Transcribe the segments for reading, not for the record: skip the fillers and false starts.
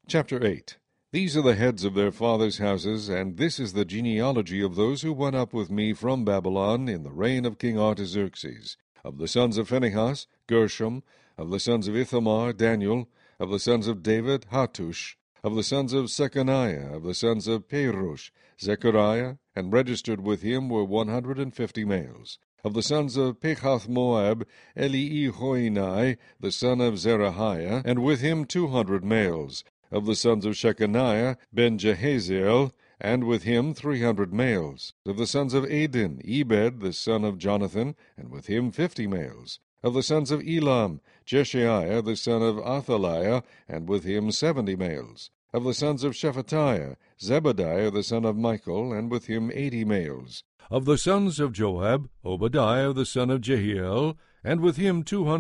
Chapter 8. These are the heads of their fathers' houses, and this is the genealogy of those who went up with me from Babylon in the reign of King Artaxerxes. Of the sons of Phinehas, Gershom. Of the sons of Ithamar, Daniel. Of the sons of David, Hattush. Of the sons of Shechaniah, of the sons of Perush, Zechariah, and registered with him were 150 males. Of the sons of Pechath-Moab, Eliehoenai, the son of Zerahiah, and with him 200 males. Of the sons of Shechaniah, Ben-Jehaziel, and with him 300 males. Of the sons of Adin, Ebed, the son of Jonathan, and with him 50 males. Of the sons of Elam, Jeshaiah, the son of Athaliah, and with him 70 males. Of the sons of Shephatiah, Zebadiah, the son of Michael, and with him 80 males. Of the sons of Joab, Obadiah, the son of Jehiel, and with him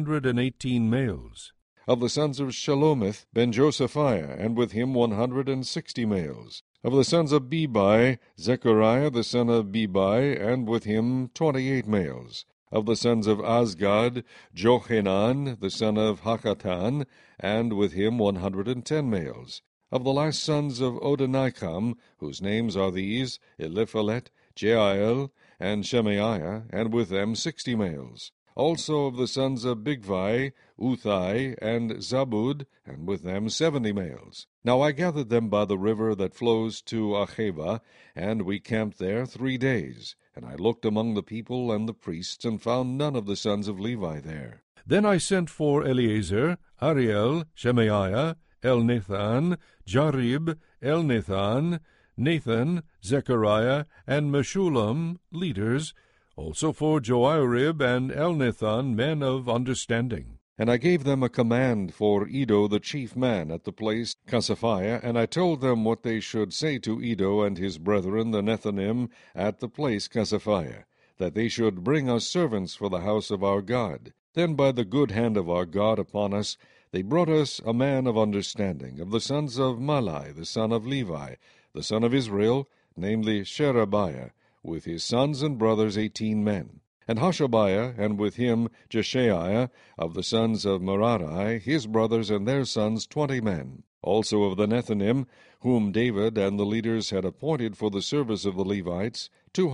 218 males. Of the sons of Shelomith, Ben-Josephiah, and with him 160 males. Of the sons of Bebai, Zechariah, the son of Bebai, and with him 28 males. Of the sons of Azgad, Johanan, the son of Hakatan, and with him 110 males. Of the last sons of Odonikam, whose names are these, Eliphalet, Jeiel, and Shemaiah, and with them 60 males. Also of the sons of Bigvai, Uthai, and Zabud, and with them 70 males. Now I gathered them by the river that flows to Acheva, and we camped there 3 days. And I looked among the people and the priests, and found none of the sons of Levi there. Then I sent for Eleazar, Ariel, Shemaiah, Elnathan, Jarib, Elnathan, Nathan, Zechariah, and Meshullam, leaders, also for Joiarib and Elnathan, men of understanding. And I gave them a command for Iddo the chief man at the place Casaphiah, and I told them what they should say to Iddo and his brethren the Nethinim at the place Casaphiah, that they should bring us servants for the house of our God. Then by the good hand of our God upon us, they brought us a man of understanding, of the sons of Malai, the son of Levi, the son of Israel, namely Sherebiah, with his sons and brothers 18 men. And Hashabiah, and with him Jeshaiah, of the sons of Merari, his brothers and their sons 20 men. Also of the Nethinim, whom David and the leaders had appointed for the service of the Levites,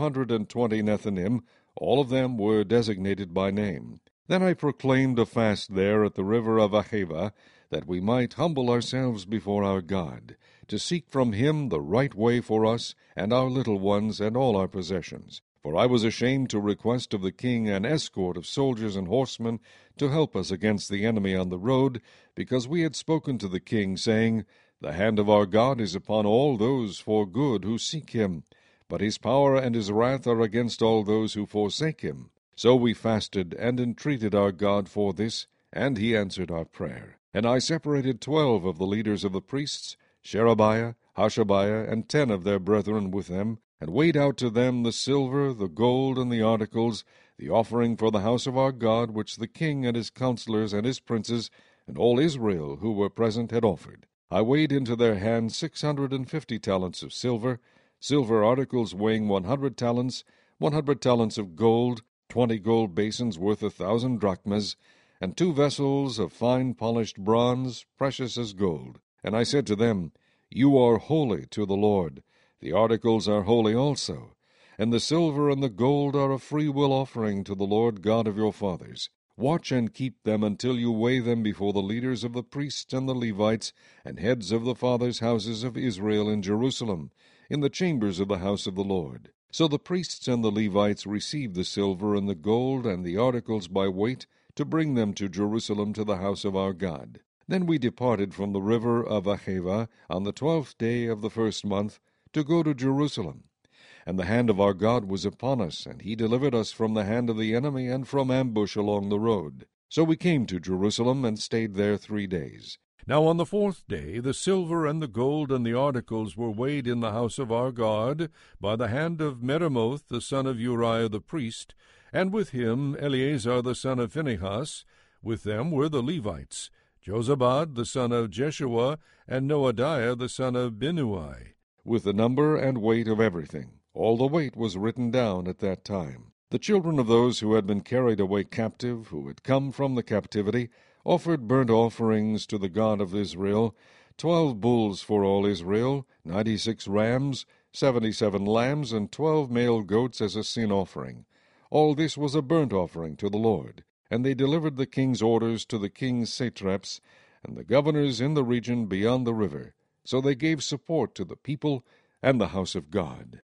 220 Nethinim, all of them were designated by name. Then I proclaimed a fast there at the river of Acheva, that we might humble ourselves before our God, to seek from him the right way for us and our little ones and all our possessions. For I was ashamed to request of the king an escort of soldiers and horsemen to help us against the enemy on the road, because we had spoken to the king, saying, The hand of our God is upon all those for good who seek him, but his power and his wrath are against all those who forsake him. So we fasted and entreated our God for this, and he answered our prayer. And I separated 12 of the leaders of the priests, Sherebiah, Hashabiah, and 10 of their brethren with them, and weighed out to them the silver, the gold, and the articles, the offering for the house of our God, which the king and his counselors and his princes, and all Israel who were present had offered. I weighed into their hands 650 talents of silver, silver articles weighing 100 talents, 100 talents of gold, 20 gold basins worth 1,000 drachmas, and 2 vessels of fine polished bronze, precious as gold. And I said to them, You are holy to the Lord. The articles are holy also, and the silver and the gold are a freewill offering to the Lord God of your fathers. Watch and keep them until you weigh them before the leaders of the priests and the Levites, and heads of the fathers' houses of Israel in Jerusalem, in the chambers of the house of the Lord. So the priests and the Levites received the silver and the gold and the articles by weight, to bring them to Jerusalem to the house of our God. Then we departed from the river of Acheva on the 12th day of the 1st month, to go to Jerusalem. And the hand of our God was upon us, and he delivered us from the hand of the enemy and from ambush along the road. So we came to Jerusalem, and stayed there 3 days. Now on the 4th day the silver and the gold and the articles were weighed in the house of our God by the hand of Meremoth the son of Uriah the priest, and with him Eleazar the son of Phinehas. With them were the Levites, Jozabad the son of Jeshua, and Noadiah the son of Binnui, with the number and weight of everything. All the weight was written down at that time. The children of those who had been carried away captive, who had come from the captivity, offered burnt offerings to the God of Israel, 12 bulls for all Israel, 96 rams, 77 lambs, and 12 male goats as a sin offering. All this was a burnt offering to the Lord. And they delivered the king's orders to the king's satraps and the governors in the region beyond the river. So they gave support to the people and the house of God.